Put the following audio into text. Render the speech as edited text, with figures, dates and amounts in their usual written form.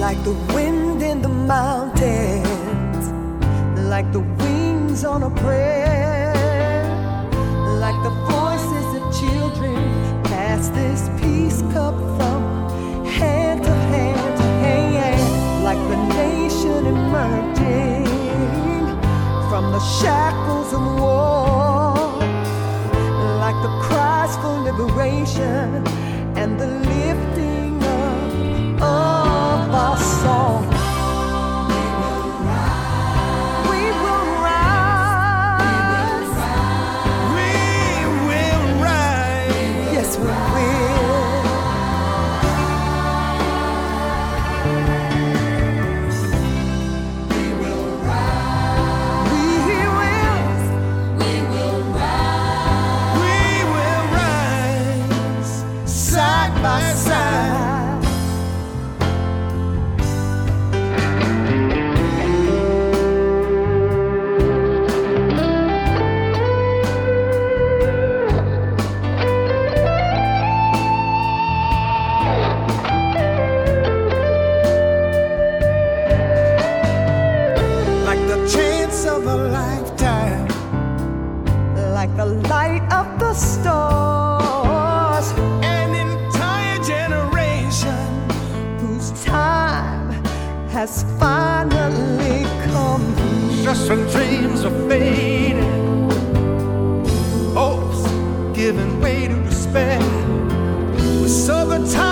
like the wind in the mountains, like the wings on a prayer, like the voices of children. Pass this peace cup from hand to hand to hand, like the nation emerging from the shackles of war, like the cries for liberation and the lifting of our song. We will rise. We will rise. Yes, we will. We will rise. We will rise. We will rise. Side by side. Like the chance of a lifetime, like the light of the stars, an entire generation whose time has finally come. Just when dreams are fading, hopes giving way to despair, we saw the time